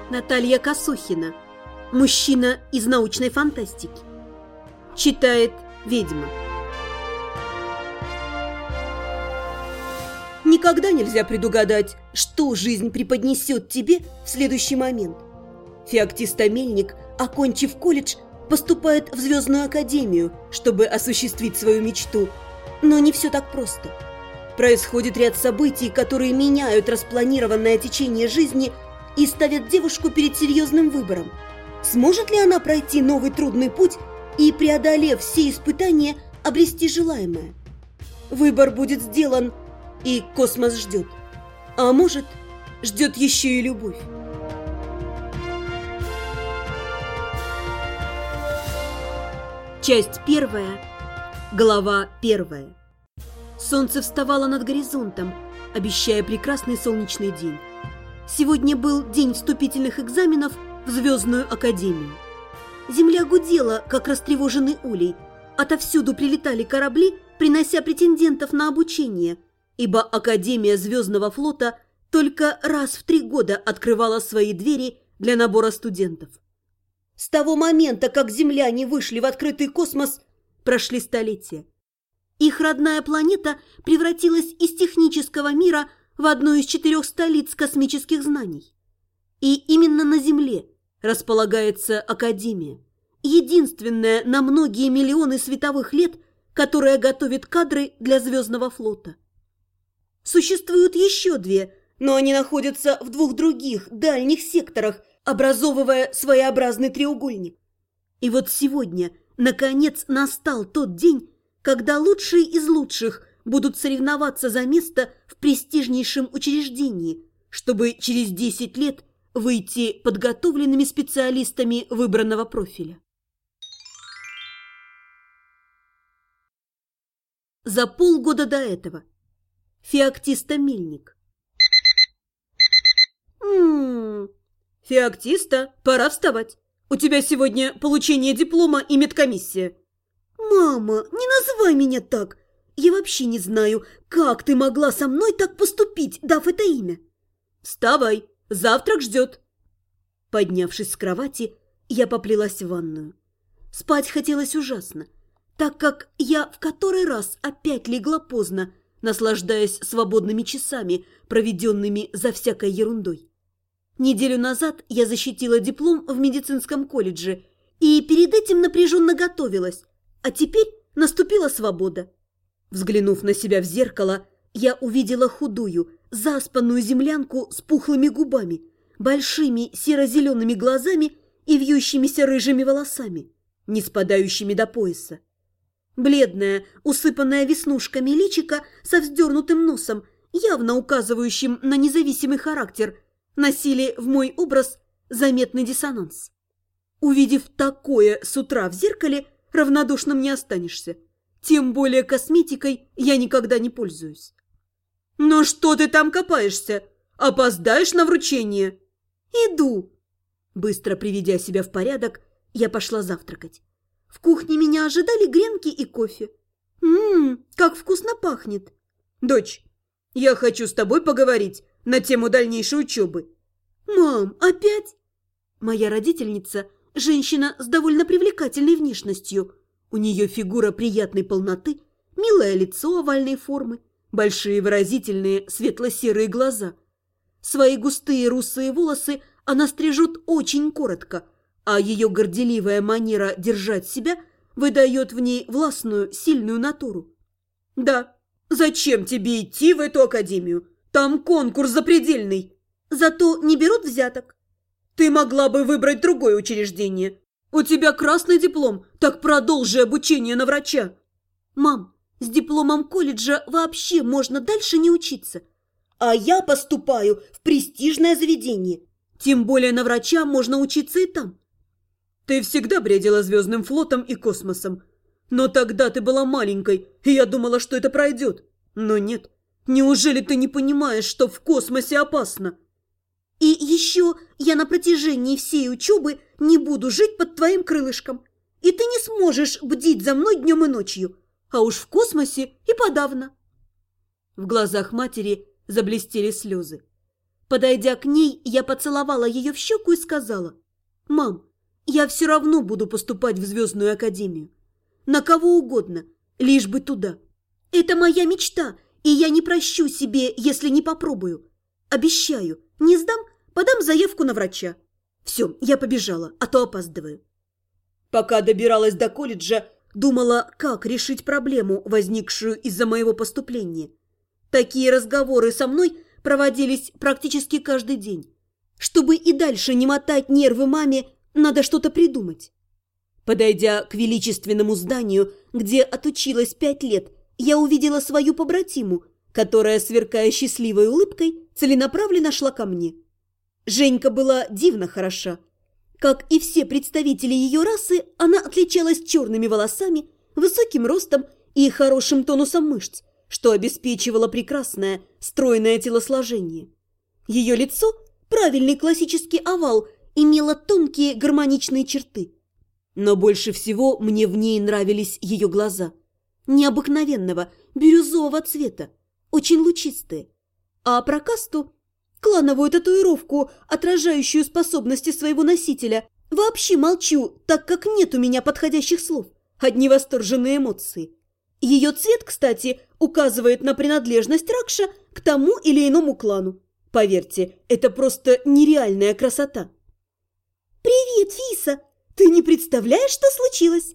Наталья Косухина. Мужчина из научной фантастики. Читает ведьма. Никогда нельзя предугадать, что жизнь преподнесет тебе в следующий момент. Феоктиста Мельник, окончив колледж, поступает в Звездную академию, чтобы осуществить свою мечту. Но не все так просто. Происходит ряд событий, которые меняют распланированное течение жизни и ставят девушку перед серьезным выбором. Сможет ли она пройти новый трудный путь и, преодолев все испытания, обрести желаемое? Выбор будет сделан, и космос ждет. А может, ждет еще и любовь. Часть 1, глава 1. Солнце вставало над горизонтом, обещая прекрасный солнечный день. Сегодня был день вступительных экзаменов в Звездную академию. Земля гудела, как растревоженный улей. Отовсюду прилетали корабли, принося претендентов на обучение, ибо Академия Звездного флота только раз в 3 года открывала свои двери для набора студентов. С того момента, как земляне вышли в открытый космос, прошли столетия. Их родная планета превратилась из технического мира в одну из 4 столиц космических знаний. И именно на Земле располагается Академия, единственная на многие миллионы световых лет, которая готовит кадры для Звездного флота. Существуют еще 2, но они находятся в 2 других дальних секторах, образовывая своеобразный треугольник. И вот сегодня, наконец, настал тот день, когда лучшие из лучших будут соревноваться за место в престижнейшем учреждении, чтобы через 10 лет выйти подготовленными специалистами выбранного профиля. За полгода до этого. Феоктиста Мельник. Феоктиста, пора вставать. У тебя сегодня получение диплома и медкомиссия. Мама, не называй меня так. Я вообще не знаю, как ты могла со мной так поступить, дав это имя. Вставай, завтрак ждет. Поднявшись с кровати, я поплелась в ванную. Спать хотелось ужасно, так как я в который раз опять легла поздно, наслаждаясь свободными часами, проведенными за всякой ерундой. Неделю назад я защитила диплом в медицинском колледже и перед этим напряженно готовилась, а теперь наступила свобода. Взглянув на себя в зеркало, я увидела худую, заспанную землянку с пухлыми губами, большими серо-зелеными глазами и вьющимися рыжими волосами, не спадающими до пояса. Бледная, усыпанная веснушками личико со вздернутым носом, явно указывающим на независимый характер, носили в мой образ заметный диссонанс. Увидев такое с утра в зеркале, равнодушным не останешься. Тем более косметикой я никогда не пользуюсь. «Ну что ты там копаешься? Опоздаешь на вручение?» «Иду!» Быстро приведя себя в порядок, я пошла завтракать. В кухне меня ожидали гренки и кофе. Как вкусно пахнет. «Дочь, я хочу с тобой поговорить на тему дальнейшей учебы». «Мам, опять?» Моя родительница – женщина с довольно привлекательной внешностью. У нее фигура приятной полноты, милое лицо овальной формы, большие выразительные светло-серые глаза. Свои густые русые волосы она стрижет очень коротко, а ее горделивая манера держать себя выдает в ней властную, сильную натуру. «Да, зачем тебе идти в эту академию? Там конкурс запредельный. Зато не берут взяток. Ты могла бы выбрать другое учреждение. У тебя красный диплом, так продолжи обучение на врача». «Мам, с дипломом колледжа вообще можно дальше не учиться. А я поступаю в престижное заведение. Тем более на врача можно учиться и там». «Ты всегда бредила Звездным флотом и космосом. Но тогда ты была маленькой, и я думала, что это пройдет. Но нет. Неужели ты не понимаешь, что в космосе опасно?» «И еще я на протяжении всей учебы не буду жить под твоим крылышком. И ты не сможешь бдить за мной днем и ночью. А уж в космосе и подавно». В глазах матери заблестели слезы. Подойдя к ней, я поцеловала ее в щеку и сказала: «Мам, я все равно буду поступать в Звездную академию. На кого угодно, лишь бы туда. Это моя мечта, и я не прощу себе, если не попробую. Обещаю, не сдам, подам заявку на врача. Все, я побежала, а то опаздываю». Пока добиралась до колледжа, думала, как решить проблему, возникшую из-за моего поступления. Такие разговоры со мной проводились практически каждый день. Чтобы и дальше не мотать нервы маме, надо что-то придумать. Подойдя к величественному зданию, где отучилась 5 лет, я увидела свою побратиму, которая, сверкая счастливой улыбкой, целенаправленно шла ко мне. Женька была дивно хороша. Как и все представители ее расы, она отличалась черными волосами, высоким ростом и хорошим тонусом мышц, что обеспечивало прекрасное, стройное телосложение. Ее лицо, правильный классический овал, имело тонкие гармоничные черты. Но больше всего мне в ней нравились ее глаза. Необыкновенного, бирюзового цвета, очень лучистые. А про касту, клановую татуировку, отражающую способности своего носителя, вообще молчу, так как нет у меня подходящих слов, одни восторженные эмоции. Ее цвет, кстати, указывает на принадлежность Ракша к тому или иному клану. Поверьте, это просто нереальная красота. «Привет, Фиса! Ты не представляешь, что случилось?»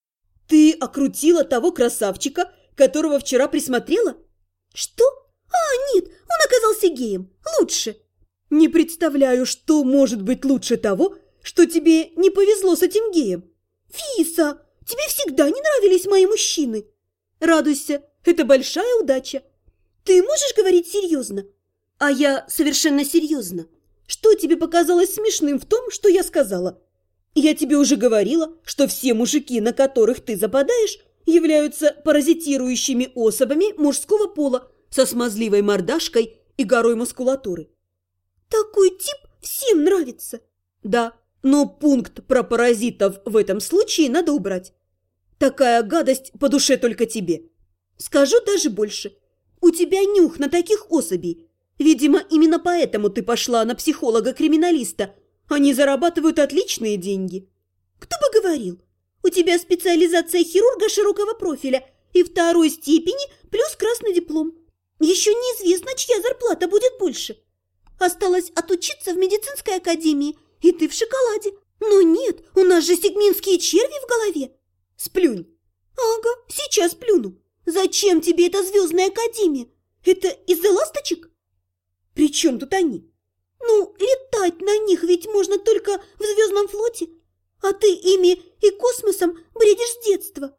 «Ты окрутила того красавчика, которого вчера присмотрела?» «Что? А, нет, он оказался геем. Лучше!» «Не представляю, что может быть лучше того, что тебе не повезло с этим геем». «Фиса, тебе всегда не нравились мои мужчины!» «Радуйся, это большая удача. Ты можешь говорить серьезно?» «А я совершенно серьезно. Что тебе показалось смешным в том, что я сказала? Я тебе уже говорила, что все мужики, на которых ты западаешь, являются паразитирующими особами мужского пола со смазливой мордашкой и горой мускулатуры». «Такой тип всем нравится». «Да, но пункт про паразитов в этом случае надо убрать. Такая гадость по душе только тебе. Скажу даже больше. У тебя нюх на таких особей. Видимо, именно поэтому ты пошла на психолога-криминалиста. Они зарабатывают отличные деньги». «Кто бы говорил? У тебя специализация хирурга широкого профиля и 2-й степени плюс красный диплом. Еще неизвестно, чья зарплата будет больше. Осталось отучиться в медицинской академии, и ты в шоколаде. Но нет, у нас же сегминские черви в голове». «Сплюнь». «Ага, сейчас плюну. Зачем тебе эта звездная академия? Это из-за ласточек?» «При чем тут они?» «Ну, летать на них ведь можно только в звездном флоте, а ты ими и космосом бредишь с детства».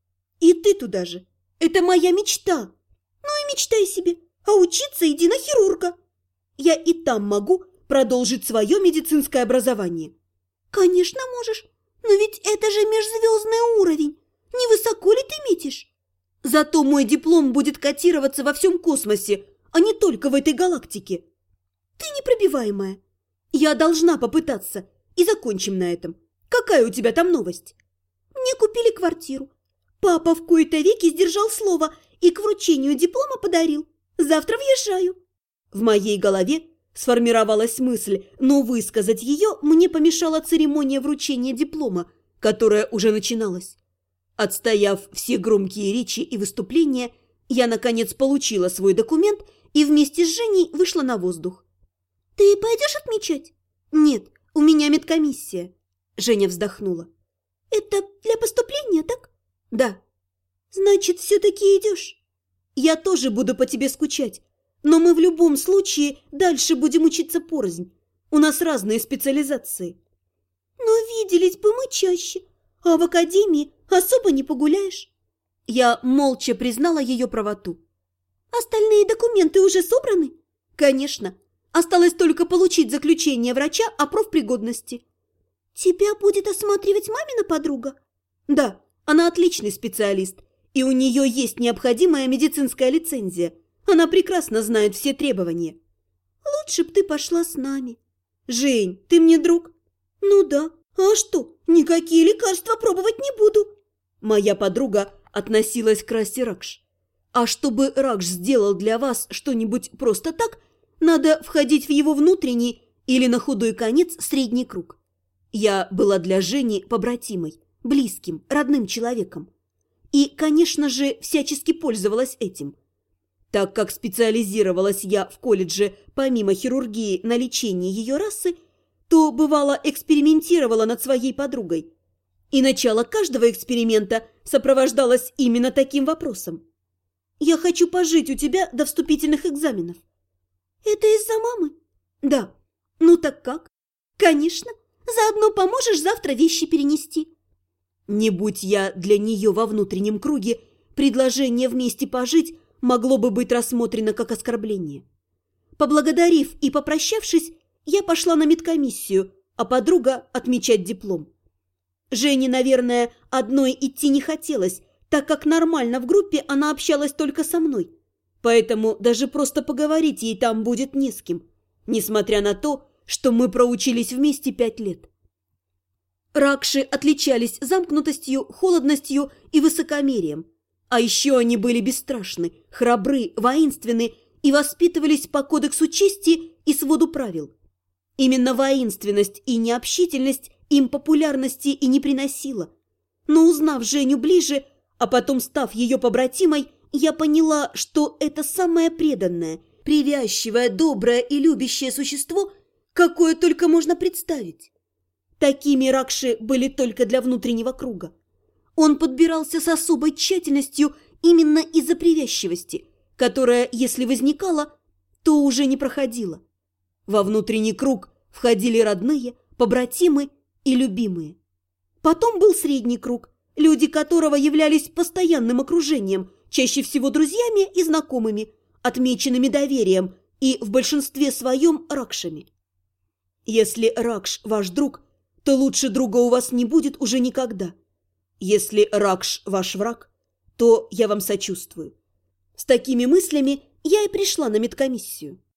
«И ты туда же. Это моя мечта». «Ну и мечтай себе, а учиться иди на хирурга». «Я и там могу продолжить свое медицинское образование». «Конечно можешь, но ведь это же межзвездный уровень. Невысоко ли ты метишь?» «Зато мой диплом будет котироваться во всем космосе, а не только в этой галактике». «Ты непробиваемая. Я должна попытаться, и закончим на этом. Какая у тебя там новость?» «Мне купили квартиру. Папа в кои-то веки сдержал слово и к вручению диплома подарил. Завтра въезжаю». В моей голове сформировалась мысль, но высказать ее мне помешала церемония вручения диплома, которая уже начиналась. Отстояв все громкие речи и выступления, я, наконец, получила свой документ и вместе с Женей вышла на воздух. «Ты пойдешь отмечать?» «Нет, у меня медкомиссия», – Женя вздохнула. «Это для поступления, так?» «Да». «Значит, все-таки идешь?» «Я тоже буду по тебе скучать, но мы в любом случае дальше будем учиться порознь. У нас разные специализации». «Но виделись бы мы чаще, а в академии особо не погуляешь». Я молча признала ее правоту. «Остальные документы уже собраны?» «Конечно. Осталось только получить заключение врача о профпригодности». «Тебя будет осматривать мамина подруга?» «Да, она отличный специалист, и у нее есть необходимая медицинская лицензия. Она прекрасно знает все требования». «Лучше б ты пошла с нами». «Жень, ты мне друг?» «Ну да. А что, никакие лекарства пробовать не буду». Моя подруга относилась к расе Ракш. А чтобы Ракш сделал для вас что-нибудь просто так, Надо входить в его внутренний или на худой конец средний круг. Я была для Жени побратимой, близким, родным человеком. И, конечно же, всячески пользовалась этим. Так как специализировалась я в колледже помимо хирургии на лечении ее расы, то, бывало, экспериментировала над своей подругой. И начало каждого эксперимента сопровождалось именно таким вопросом. «Я хочу пожить у тебя до вступительных экзаменов». «Это из-за мамы?» «Да». «Ну так как?» «Конечно. Заодно поможешь завтра вещи перенести». Не будь я для нее во внутреннем круге, предложение вместе пожить могло бы быть рассмотрено как оскорбление. Поблагодарив и попрощавшись, я пошла на медкомиссию, а подруга отмечать диплом. Жене, наверное, одной идти не хотелось, так как нормально в группе она общалась только со мной. Поэтому даже просто поговорить ей там будет не с кем, несмотря на то, что мы проучились вместе 5 лет. Ракши отличались замкнутостью, холодностью и высокомерием. А еще они были бесстрашны, храбры, воинственны и воспитывались по кодексу чести и своду правил. Именно воинственность и необщительность им популярности и не приносила. Но узнав Женю ближе, а потом став ее побратимой, я поняла, что это самое преданное, привязчивое, доброе и любящее существо, какое только можно представить. Такими Ракши были только для внутреннего круга. Он подбирался с особой тщательностью именно из-за привязчивости, которая, если возникала, то уже не проходила. Во внутренний круг входили родные, побратимы и любимые. Потом был средний круг, люди которого являлись постоянным окружением, чаще всего друзьями и знакомыми, отмеченными доверием и в большинстве своем Ракшами. Если Ракш ваш друг, то лучше друга у вас не будет уже никогда. Если Ракш ваш враг, то я вам сочувствую. С такими мыслями я и пришла на медкомиссию.